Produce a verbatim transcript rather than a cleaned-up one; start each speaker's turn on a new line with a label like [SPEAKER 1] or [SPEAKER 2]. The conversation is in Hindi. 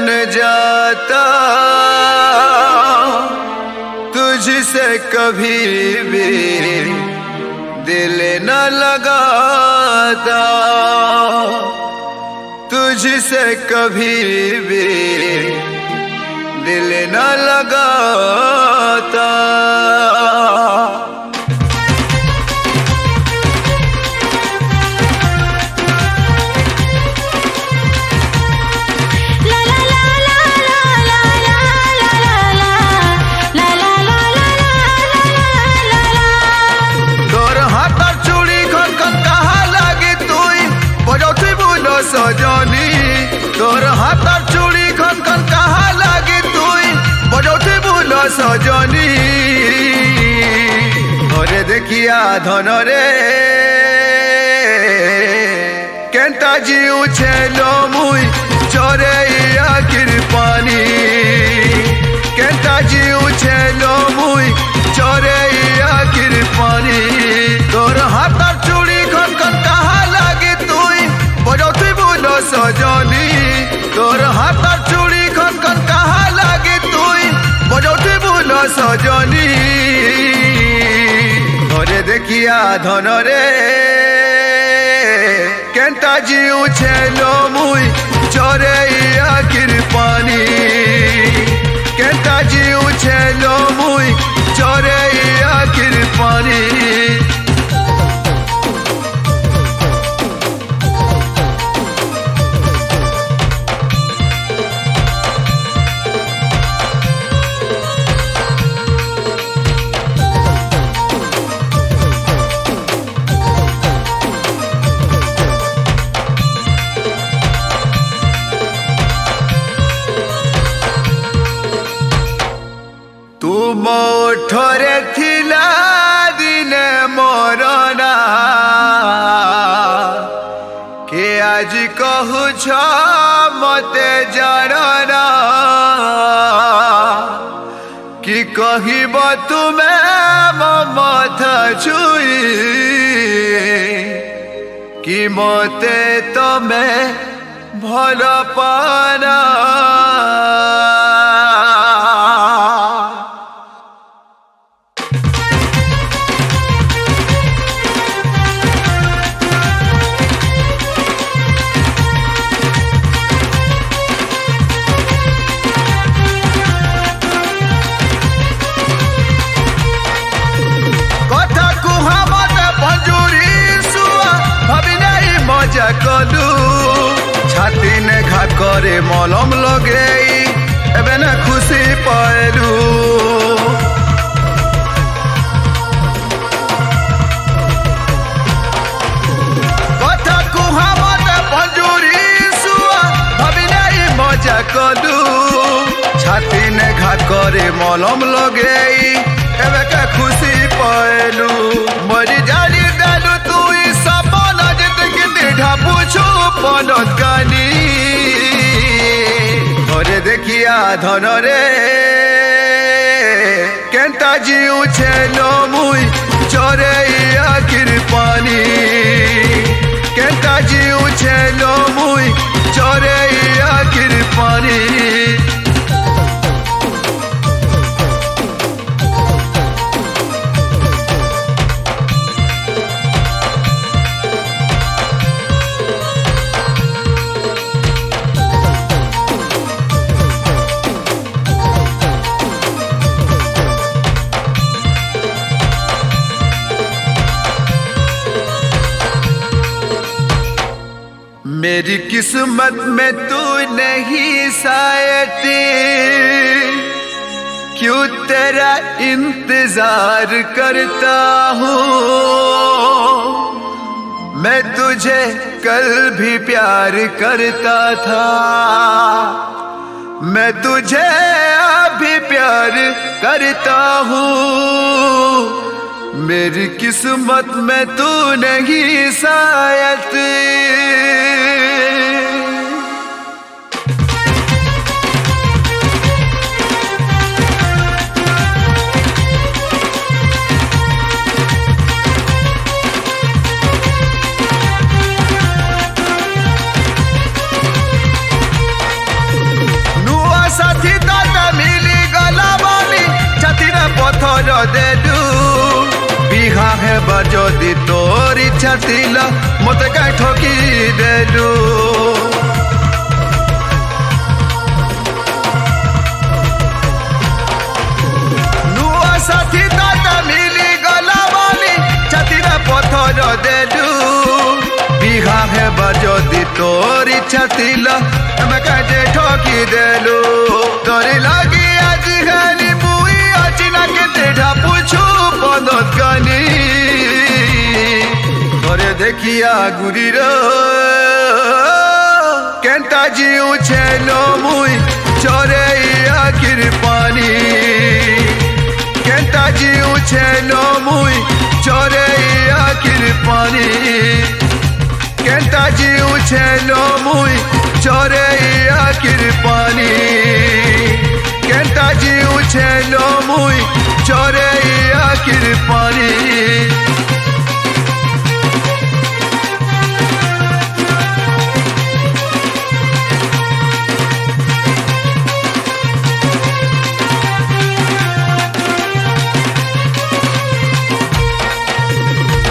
[SPEAKER 1] बन जाता, तुझसे कभी भी दिल न लगाता, तुझसे कभी भी दिल न लगाता। सजनी तोर हाथर चूड़ी खन खन कहा लागे तुई बजौते बोल सजनी। घरे देखिया धन रे केन्ता जीउ छेलो मुई चरे आखिर पानी, केन्ता जीउ छेलो मुई चरे आखिर पानी। तोर हाथर चूड़ी खन खन कहा लागे तुई बजौते बोल सजनी, तोर हाथर चूड़ी खन खन कहा लागे तुई बजौते बोल सजनी। घरे देखिया धन रे केन्ता जीउ छेलो मुई चरे आखिर पानी, केन्ता जीउ छेलो मुई चरे आखिर पानी। तू मोठरे थिला दिने मरना के आज कहूछ मते जानना कि कहिब तुमे मो माथा छुई कि मते तमे भल पाना। कलु छाती ने घा करे मलम लगे एबे ना खुशी पालू। कथा कुहा मते पंजुरी सुआ भाभी नहीं मजा कलु छाती ने घा करे मलम लगे एबे का खुशी पालू। मरी जाली डालू तू सब पूछो पनत गानी। घरे देखिया धन रे केन्ता जीउ छेलो मुई चरे आखिर पानी, केन्ता जीउ छेलो मुई चरे आखिर पानी। मेरी किस्मत में तू नहीं शायद क्यों तेरा इंतजार करता हूँ। मैं तुझे कल भी प्यार करता था, मैं तुझे अभी प्यार करता हूँ। मेरी किस्मत में तू नहीं शायद। जदि तोर इच्छा थिला मते काहे ठकी देलु नुआ साथी दादा मिली गला वाली छातीरा पथर देलु बिहा हेबा जदि तोर इच्छा थिला मते काहे ठकी देलु तोरी लागी आज घनी बुई अचिना केते ढापुछु पदत गनी तोरे देखिया गुरीर केंता जीउ छेलो मुई चोरे आखिर पानी केंता जीउ छेलो मुई चोरे आखिर पानी केंता जीउ छेलो मुई चोरे आखिर पानी केंता जीउ छेलो मुई चोरे आखिर पानी।